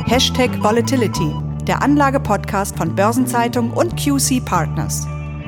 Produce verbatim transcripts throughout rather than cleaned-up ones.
Hashtag Volatility, der Anlage-Podcast von Börsenzeitung und Q C Partners.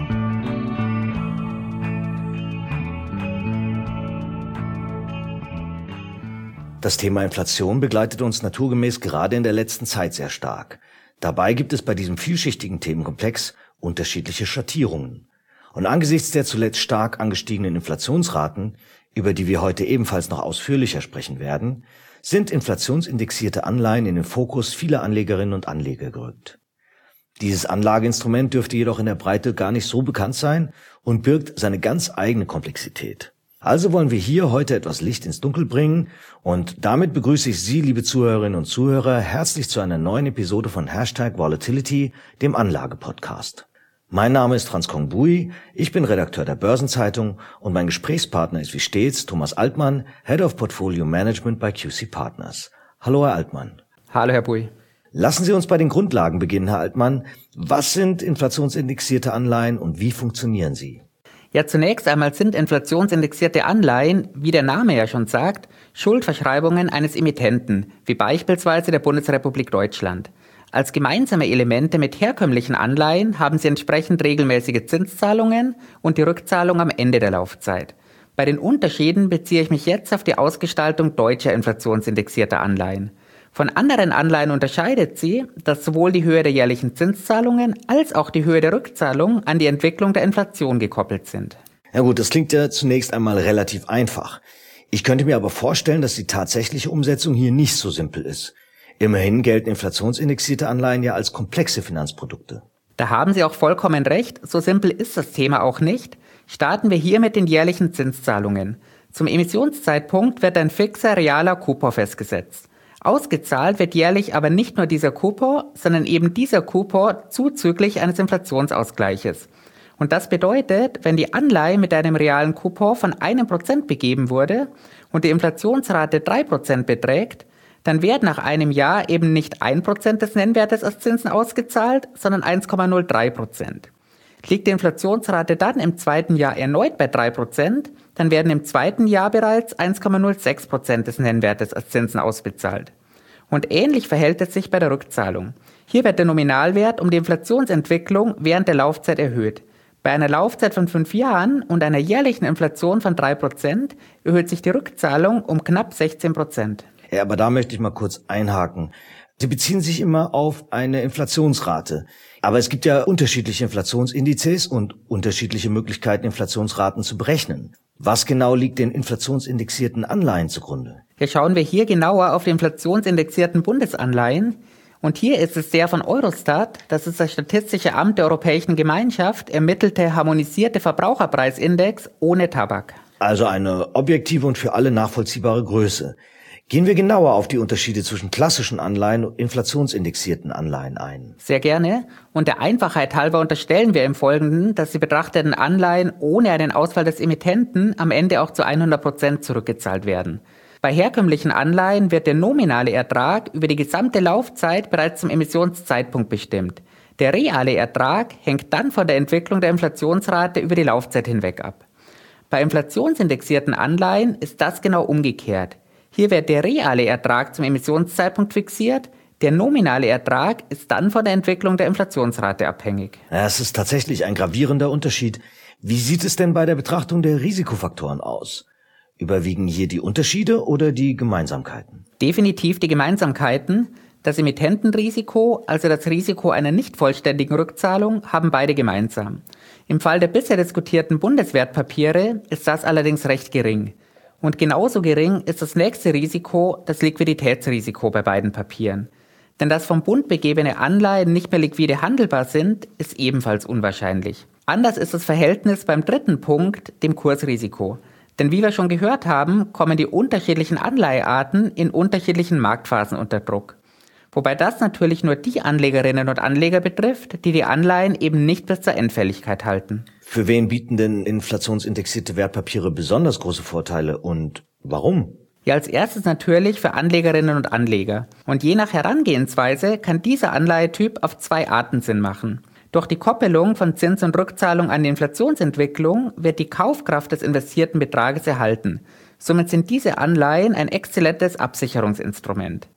Das Thema Inflation begleitet uns naturgemäß gerade in der letzten Zeit sehr stark. Dabei gibt es bei diesem vielschichtigen Themenkomplex unterschiedliche Schattierungen. Und angesichts der zuletzt stark angestiegenen Inflationsraten, über die wir heute ebenfalls noch ausführlicher sprechen werden, sind inflationsindexierte Anleihen in den Fokus vieler Anlegerinnen und Anleger gerückt. Dieses Anlageinstrument dürfte jedoch in der Breite gar nicht so bekannt sein und birgt seine ganz eigene Komplexität. Also wollen wir hier heute etwas Licht ins Dunkel bringen und damit begrüße ich Sie, liebe Zuhörerinnen und Zuhörer, herzlich zu einer neuen Episode von Hashtag Volatility, dem Anlage-Podcast. Mein Name ist Franz Kong Bui, ich bin Redakteur der Börsenzeitung und mein Gesprächspartner ist wie stets Thomas Altmann, Head of Portfolio Management bei Q C Partners. Hallo Herr Altmann. Hallo Herr Bui. Lassen Sie uns bei den Grundlagen beginnen, Herr Altmann. Was sind inflationsindexierte Anleihen und wie funktionieren sie? Ja, zunächst einmal sind inflationsindexierte Anleihen, wie der Name ja schon sagt, Schuldverschreibungen eines Emittenten, wie beispielsweise der Bundesrepublik Deutschland. Als gemeinsame Elemente mit herkömmlichen Anleihen haben sie entsprechend regelmäßige Zinszahlungen und die Rückzahlung am Ende der Laufzeit. Bei den Unterschieden beziehe ich mich jetzt auf die Ausgestaltung deutscher inflationsindexierter Anleihen. Von anderen Anleihen unterscheidet sie, dass sowohl die Höhe der jährlichen Zinszahlungen als auch die Höhe der Rückzahlung an die Entwicklung der Inflation gekoppelt sind. Ja gut, das klingt ja zunächst einmal relativ einfach. Ich könnte mir aber vorstellen, dass die tatsächliche Umsetzung hier nicht so simpel ist. Immerhin gelten inflationsindexierte Anleihen ja als komplexe Finanzprodukte. Da haben Sie auch vollkommen recht, so simpel ist das Thema auch nicht. Starten wir hier mit den jährlichen Zinszahlungen. Zum Emissionszeitpunkt wird ein fixer realer Coupon festgesetzt. Ausgezahlt wird jährlich aber nicht nur dieser Coupon, sondern eben dieser Coupon zuzüglich eines Inflationsausgleiches. Und das bedeutet, wenn die Anleihe mit einem realen Coupon von einem Prozent begeben wurde und die Inflationsrate drei Prozent beträgt, dann wird nach einem Jahr eben nicht ein Prozent des Nennwertes als Zinsen ausgezahlt, sondern eins Komma null drei Prozent. Liegt die Inflationsrate dann im zweiten Jahr erneut bei drei Prozent, dann werden im zweiten Jahr bereits eins Komma null sechs Prozent des Nennwertes als Zinsen ausbezahlt. Und ähnlich verhält es sich bei der Rückzahlung. Hier wird der Nominalwert um die Inflationsentwicklung während der Laufzeit erhöht. Bei einer Laufzeit von fünf Jahren und einer jährlichen Inflation von drei Prozent erhöht sich die Rückzahlung um knapp sechzehn Prozent. Ja, aber da möchte ich mal kurz einhaken. Sie beziehen sich immer auf eine Inflationsrate. Aber es gibt ja unterschiedliche Inflationsindizes und unterschiedliche Möglichkeiten, Inflationsraten zu berechnen. Was genau liegt den inflationsindexierten Anleihen zugrunde? Hier schauen wir hier genauer auf die inflationsindexierten Bundesanleihen. Und hier ist es der von Eurostat, das ist das Statistische Amt der Europäischen Gemeinschaft, ermittelte harmonisierte Verbraucherpreisindex ohne Tabak. Also eine objektive und für alle nachvollziehbare Größe. Gehen wir genauer auf die Unterschiede zwischen klassischen Anleihen und inflationsindexierten Anleihen ein. Sehr gerne. Und der Einfachheit halber unterstellen wir im Folgenden, dass die betrachteten Anleihen ohne einen Ausfall des Emittenten am Ende auch zu hundert Prozent zurückgezahlt werden. Bei herkömmlichen Anleihen wird der nominale Ertrag über die gesamte Laufzeit bereits zum Emissionszeitpunkt bestimmt. Der reale Ertrag hängt dann von der Entwicklung der Inflationsrate über die Laufzeit hinweg ab. Bei inflationsindexierten Anleihen ist das genau umgekehrt. Hier wird der reale Ertrag zum Emissionszeitpunkt fixiert, der nominale Ertrag ist dann von der Entwicklung der Inflationsrate abhängig. Ja, es ist tatsächlich ein gravierender Unterschied. Wie sieht es denn bei der Betrachtung der Risikofaktoren aus? Überwiegen hier die Unterschiede oder die Gemeinsamkeiten? Definitiv die Gemeinsamkeiten. Das Emittentenrisiko, also das Risiko einer nicht vollständigen Rückzahlung, haben beide gemeinsam. Im Fall der bisher diskutierten Bundeswertpapiere ist das allerdings recht gering. Und genauso gering ist das nächste Risiko, das Liquiditätsrisiko bei beiden Papieren. Denn dass vom Bund begebene Anleihen nicht mehr liquide handelbar sind, ist ebenfalls unwahrscheinlich. Anders ist das Verhältnis beim dritten Punkt, dem Kursrisiko. Denn wie wir schon gehört haben, kommen die unterschiedlichen Anleihearten in unterschiedlichen Marktphasen unter Druck. Wobei das natürlich nur die Anlegerinnen und Anleger betrifft, die die Anleihen eben nicht bis zur Endfälligkeit halten. Für wen bieten denn inflationsindexierte Wertpapiere besonders große Vorteile und warum? Ja, als erstes natürlich für Anlegerinnen und Anleger. Und je nach Herangehensweise kann dieser Anleihetyp auf zwei Arten Sinn machen. Durch die Koppelung von Zins und Rückzahlung an die Inflationsentwicklung wird die Kaufkraft des investierten Betrages erhalten. Somit sind diese Anleihen ein exzellentes Absicherungsinstrument.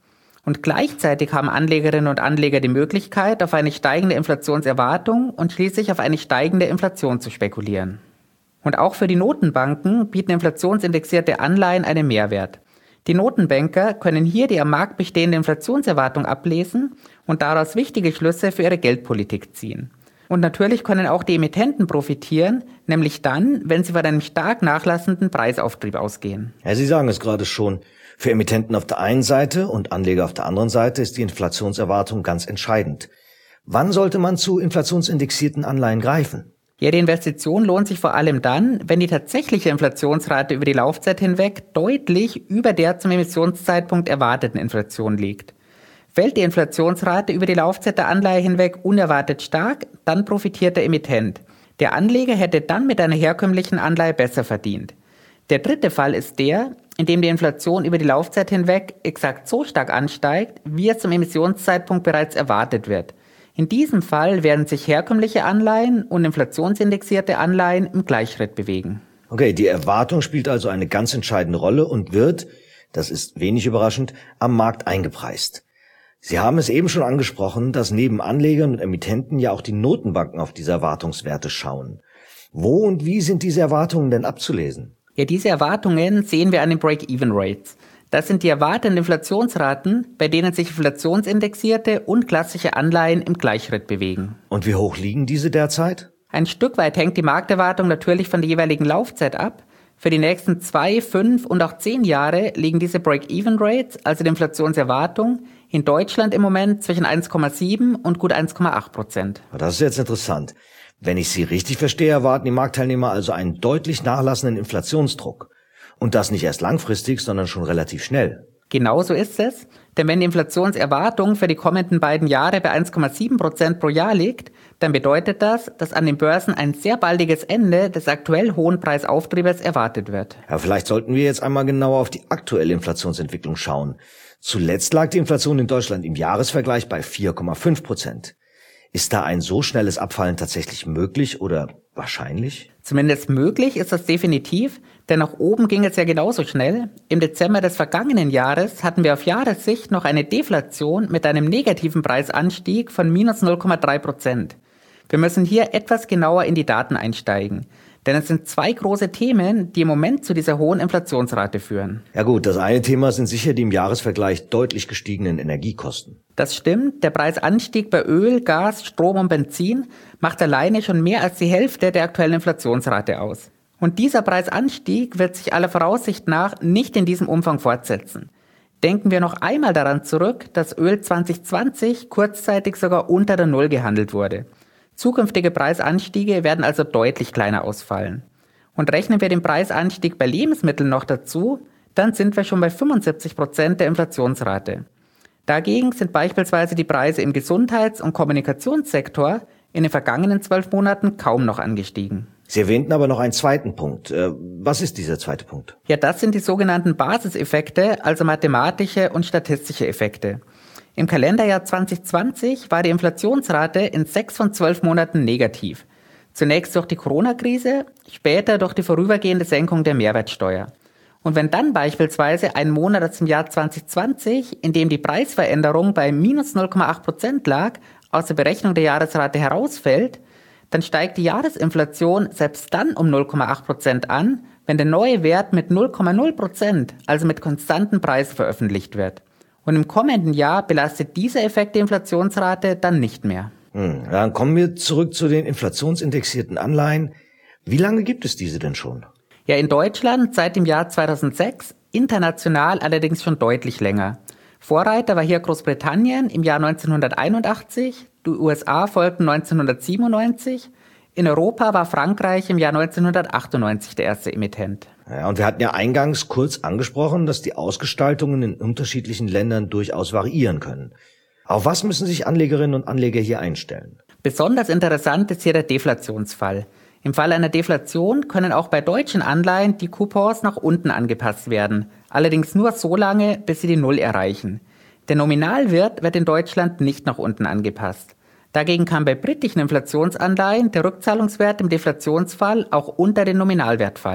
Und gleichzeitig haben Anlegerinnen und Anleger die Möglichkeit, auf eine steigende Inflationserwartung und schließlich auf eine steigende Inflation zu spekulieren. Und auch für die Notenbanken bieten inflationsindexierte Anleihen einen Mehrwert. Die Notenbanker können hier die am Markt bestehende Inflationserwartung ablesen und daraus wichtige Schlüsse für ihre Geldpolitik ziehen. Und natürlich können auch die Emittenten profitieren, nämlich dann, wenn sie von einem stark nachlassenden Preisauftrieb ausgehen. Ja, Sie sagen es gerade schon. Für Emittenten auf der einen Seite und Anleger auf der anderen Seite ist die Inflationserwartung ganz entscheidend. Wann sollte man zu inflationsindexierten Anleihen greifen? Ja, die Investition lohnt sich vor allem dann, wenn die tatsächliche Inflationsrate über die Laufzeit hinweg deutlich über der zum Emissionszeitpunkt erwarteten Inflation liegt. Fällt die Inflationsrate über die Laufzeit der Anleihe hinweg unerwartet stark, dann profitiert der Emittent. Der Anleger hätte dann mit einer herkömmlichen Anleihe besser verdient. Der dritte Fall ist der, in dem die Inflation über die Laufzeit hinweg exakt so stark ansteigt, wie es zum Emissionszeitpunkt bereits erwartet wird. In diesem Fall werden sich herkömmliche Anleihen und inflationsindexierte Anleihen im Gleichschritt bewegen. Okay, die Erwartung spielt also eine ganz entscheidende Rolle und wird, das ist wenig überraschend, am Markt eingepreist. Sie haben es eben schon angesprochen, dass neben Anlegern und Emittenten ja auch die Notenbanken auf diese Erwartungswerte schauen. Wo und wie sind diese Erwartungen denn abzulesen? Ja, diese Erwartungen sehen wir an den Break-Even-Rates. Das sind die erwarteten Inflationsraten, bei denen sich inflationsindexierte und klassische Anleihen im Gleichschritt bewegen. Und wie hoch liegen diese derzeit? Ein Stück weit hängt die Markterwartung natürlich von der jeweiligen Laufzeit ab. Für die nächsten zwei, fünf und auch zehn Jahre liegen diese Break-Even-Rates, also die Inflationserwartung, in Deutschland im Moment zwischen eins Komma sieben und gut eins Komma acht Prozent. Das ist jetzt interessant. Wenn ich Sie richtig verstehe, erwarten die Marktteilnehmer also einen deutlich nachlassenden Inflationsdruck. Und das nicht erst langfristig, sondern schon relativ schnell. Genau so ist es, denn wenn die Inflationserwartung für die kommenden beiden Jahre bei eins Komma sieben Prozent pro Jahr liegt, dann bedeutet das, dass an den Börsen ein sehr baldiges Ende des aktuell hohen Preisauftriebes erwartet wird. Ja, vielleicht sollten wir jetzt einmal genauer auf die aktuelle Inflationsentwicklung schauen. Zuletzt lag die Inflation in Deutschland im Jahresvergleich bei vier Komma fünf Prozent. Ist da ein so schnelles Abfallen tatsächlich möglich oder wahrscheinlich? Zumindest möglich ist das definitiv, denn nach oben ging es ja genauso schnell. Im Dezember des vergangenen Jahres hatten wir auf Jahressicht noch eine Deflation mit einem negativen Preisanstieg von minus null Komma drei Prozent. Wir müssen hier etwas genauer in die Daten einsteigen. Denn es sind zwei große Themen, die im Moment zu dieser hohen Inflationsrate führen. Ja gut, das eine Thema sind sicher die im Jahresvergleich deutlich gestiegenen Energiekosten. Das stimmt, der Preisanstieg bei Öl, Gas, Strom und Benzin macht alleine schon mehr als die Hälfte der aktuellen Inflationsrate aus. Und dieser Preisanstieg wird sich aller Voraussicht nach nicht in diesem Umfang fortsetzen. Denken wir noch einmal daran zurück, dass Öl zwanzig zwanzig kurzzeitig sogar unter der Null gehandelt wurde. Zukünftige Preisanstiege werden also deutlich kleiner ausfallen. Und rechnen wir den Preisanstieg bei Lebensmitteln noch dazu, dann sind wir schon bei fünfundsiebzig Prozent der Inflationsrate. Dagegen sind beispielsweise die Preise im Gesundheits- und Kommunikationssektor in den vergangenen zwölf Monaten kaum noch angestiegen. Sie erwähnten aber noch einen zweiten Punkt. Was ist dieser zweite Punkt? Ja, das sind die sogenannten Basiseffekte, also mathematische und statistische Effekte. Im Kalenderjahr zwanzig zwanzig war die Inflationsrate in sechs von zwölf Monaten negativ. Zunächst durch die Corona-Krise, später durch die vorübergehende Senkung der Mehrwertsteuer. Und wenn dann beispielsweise ein Monat aus dem Jahr zwanzig zwanzig, in dem die Preisveränderung bei minus null Komma acht Prozent lag, aus der Berechnung der Jahresrate herausfällt, dann steigt die Jahresinflation selbst dann um null Komma acht Prozent an, wenn der neue Wert mit null Komma null Prozent, also mit konstanten Preisen veröffentlicht wird. Und im kommenden Jahr belastet dieser Effekt die Inflationsrate dann nicht mehr. Hm, dann kommen wir zurück zu den inflationsindexierten Anleihen. Wie lange gibt es diese denn schon? Ja, in Deutschland seit dem Jahr zweitausendsechs, international allerdings schon deutlich länger. Vorreiter war hier Großbritannien im Jahr neunzehnhunderteinundachtzig, die U S A folgten neunzehnhundertsiebenundneunzig, in Europa war Frankreich im Jahr neunzehnhundertachtundneunzig der erste Emittent. Ja, und wir hatten ja eingangs kurz angesprochen, dass die Ausgestaltungen in unterschiedlichen Ländern durchaus variieren können. Auf was müssen sich Anlegerinnen und Anleger hier einstellen? Besonders interessant ist hier der Deflationsfall. Im Fall einer Deflation können auch bei deutschen Anleihen die Coupons nach unten angepasst werden, allerdings nur so lange, bis sie die Null erreichen. Der Nominalwert wird in Deutschland nicht nach unten angepasst. Dagegen kann bei britischen Inflationsanleihen der Rückzahlungswert im Deflationsfall auch unter den Nominalwert fallen.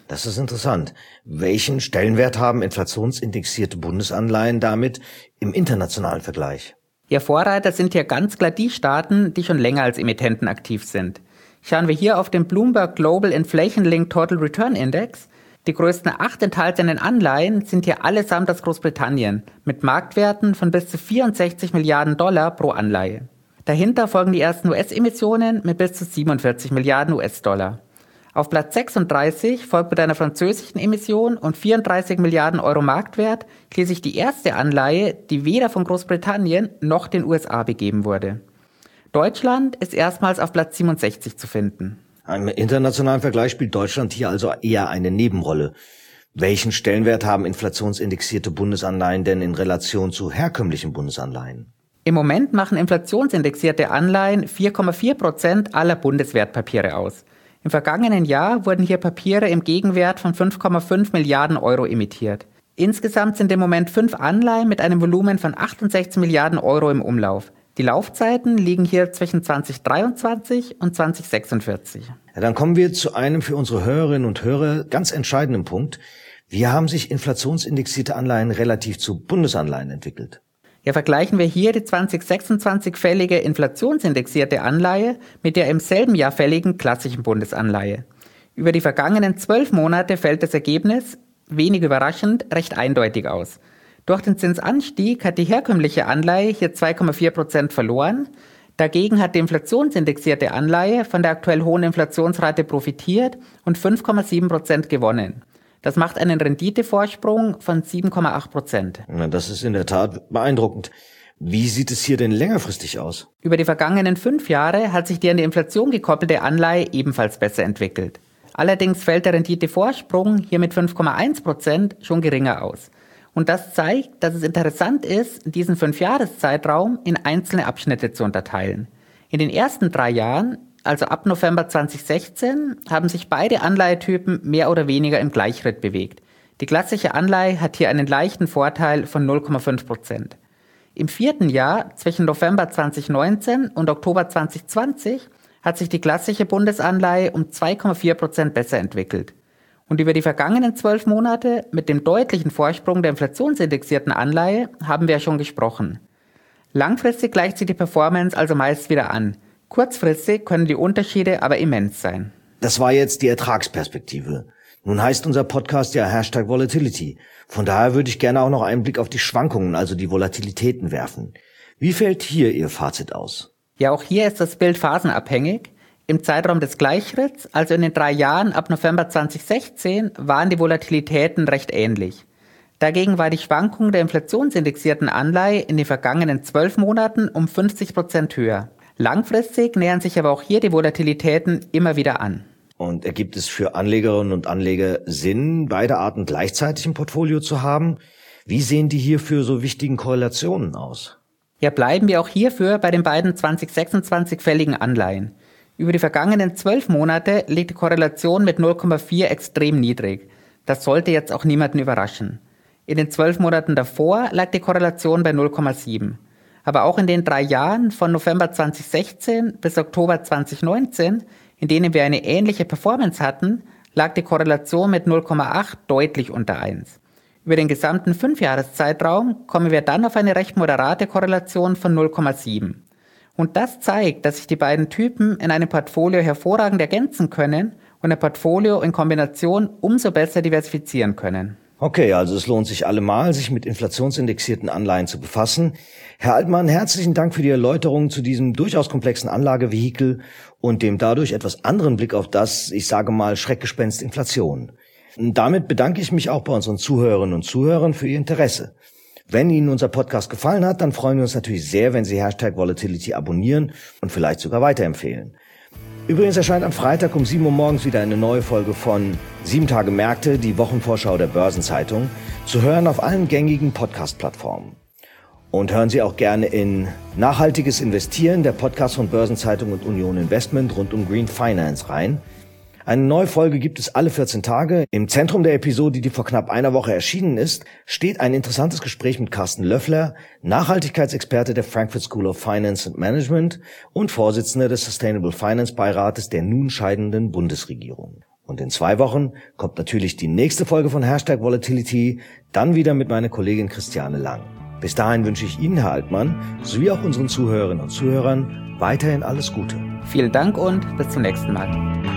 Das ist interessant. Welchen Stellenwert haben inflationsindexierte Bundesanleihen damit im internationalen Vergleich? Ihr Vorreiter sind hier ganz klar die Staaten, die schon länger als Emittenten aktiv sind. Schauen wir hier auf den Bloomberg Global Inflation Linked Total Return Index. Die größten acht enthaltenen Anleihen sind hier allesamt aus Großbritannien mit Marktwerten von bis zu vierundsechzig Milliarden Dollar pro Anleihe. Dahinter folgen die ersten U S-Emissionen mit bis zu siebenundvierzig Milliarden U S-Dollar. Auf Platz sechsunddreißig folgt mit einer französischen Emission und vierunddreißig Milliarden Euro Marktwert schließlich die erste Anleihe, die weder von Großbritannien noch den U S A begeben wurde. Deutschland ist erstmals auf Platz siebenundsechzig zu finden. Im internationalen Vergleich spielt Deutschland hier also eher eine Nebenrolle. Welchen Stellenwert haben inflationsindexierte Bundesanleihen denn in Relation zu herkömmlichen Bundesanleihen? Im Moment machen inflationsindexierte Anleihen vier Komma vier Prozent aller Bundeswertpapiere aus. Im vergangenen Jahr wurden hier Papiere im Gegenwert von fünf Komma fünf Milliarden Euro emittiert. Insgesamt sind im Moment fünf Anleihen mit einem Volumen von achtundsechzig Milliarden Euro im Umlauf. Die Laufzeiten liegen hier zwischen zwanzig dreiundzwanzig und zwanzig sechsundvierzig. Ja, dann kommen wir zu einem für unsere Hörerinnen und Hörer ganz entscheidenden Punkt. Wie haben sich inflationsindexierte Anleihen relativ zu Bundesanleihen entwickelt? Ja, vergleichen wir hier die zwanzig sechsundzwanzig fällige inflationsindexierte Anleihe mit der im selben Jahr fälligen klassischen Bundesanleihe. Über die vergangenen zwölf Monate fällt das Ergebnis, wenig überraschend, recht eindeutig aus. Durch den Zinsanstieg hat die herkömmliche Anleihe hier zwei Komma vier Prozent verloren. Dagegen hat die inflationsindexierte Anleihe von der aktuell hohen Inflationsrate profitiert und fünf Komma sieben Prozent gewonnen. Das macht einen Renditevorsprung von sieben Komma acht Prozent. Na, das ist in der Tat beeindruckend. Wie sieht es hier denn längerfristig aus? Über die vergangenen fünf Jahre hat sich die an die Inflation gekoppelte Anleihe ebenfalls besser entwickelt. Allerdings fällt der Renditevorsprung hier mit fünf Komma eins Prozent schon geringer aus. Und das zeigt, dass es interessant ist, diesen Fünfjahreszeitraum in einzelne Abschnitte zu unterteilen. In den ersten drei Jahren, also ab November zwanzig sechzehn, haben sich beide Anleihetypen mehr oder weniger im Gleichschritt bewegt. Die klassische Anleihe hat hier einen leichten Vorteil von null Komma fünf Prozent. Im vierten Jahr, zwischen November zwanzig neunzehn und Oktober zwanzig zwanzig, hat sich die klassische Bundesanleihe um zwei Komma vier Prozent besser entwickelt. Und über die vergangenen zwölf Monate mit dem deutlichen Vorsprung der inflationsindexierten Anleihe haben wir ja schon gesprochen. Langfristig gleicht sich die Performance also meist wieder an. Kurzfristig können die Unterschiede aber immens sein. Das war jetzt die Ertragsperspektive. Nun heißt unser Podcast ja Hashtag Volatility. Von daher würde ich gerne auch noch einen Blick auf die Schwankungen, also die Volatilitäten werfen. Wie fällt hier Ihr Fazit aus? Ja, auch hier ist das Bild phasenabhängig. Im Zeitraum des Gleichschritts, also in den drei Jahren ab November zwanzig sechzehn, waren die Volatilitäten recht ähnlich. Dagegen war die Schwankung der inflationsindexierten Anleihe in den vergangenen zwölf Monaten um fünfzig Prozent höher. Langfristig nähern sich aber auch hier die Volatilitäten immer wieder an. Und ergibt es für Anlegerinnen und Anleger Sinn, beide Arten gleichzeitig im Portfolio zu haben? Wie sehen die hierfür so wichtigen Korrelationen aus? Ja, bleiben wir auch hierfür bei den beiden zwanzig sechsundzwanzig fälligen Anleihen. Über die vergangenen zwölf Monate liegt die Korrelation mit null Komma vier extrem niedrig. Das sollte jetzt auch niemanden überraschen. In den zwölf Monaten davor lag die Korrelation bei null Komma sieben. Aber auch in den drei Jahren von November zwanzig sechzehn bis Oktober zwanzig neunzehn, in denen wir eine ähnliche Performance hatten, lag die Korrelation mit null Komma acht deutlich unter eins. Über den gesamten Fünfjahreszeitraum kommen wir dann auf eine recht moderate Korrelation von null Komma sieben. Und das zeigt, dass sich die beiden Typen in einem Portfolio hervorragend ergänzen können und ein Portfolio in Kombination umso besser diversifizieren können. Okay, also es lohnt sich allemal, sich mit inflationsindexierten Anleihen zu befassen. Herr Altmann, herzlichen Dank für die Erläuterung zu diesem durchaus komplexen Anlagevehikel und dem dadurch etwas anderen Blick auf das, ich sage mal, Schreckgespenst Inflation. Und damit bedanke ich mich auch bei unseren Zuhörerinnen und Zuhörern für Ihr Interesse. Wenn Ihnen unser Podcast gefallen hat, dann freuen wir uns natürlich sehr, wenn Sie Hashtag Volatility abonnieren und vielleicht sogar weiterempfehlen. Übrigens erscheint am Freitag um sieben Uhr morgens wieder eine neue Folge von Sieben Tage Märkte, die Wochenvorschau der Börsenzeitung, zu hören auf allen gängigen Podcast-Plattformen. Und hören Sie auch gerne in Nachhaltiges Investieren, der Podcast von Börsenzeitung und Union Investment rund um Green Finance rein. Eine neue Folge gibt es alle vierzehn Tage. Im Zentrum der Episode, die vor knapp einer Woche erschienen ist, steht ein interessantes Gespräch mit Carsten Löffler, Nachhaltigkeitsexperte der Frankfurt School of Finance and Management und Vorsitzender des Sustainable Finance Beirates der nun scheidenden Bundesregierung. Und in zwei Wochen kommt natürlich die nächste Folge von Hashtag Volatility, dann wieder mit meiner Kollegin Christiane Lang. Bis dahin wünsche ich Ihnen, Herr Altmann, sowie auch unseren Zuhörerinnen und Zuhörern weiterhin alles Gute. Vielen Dank und bis zum nächsten Mal.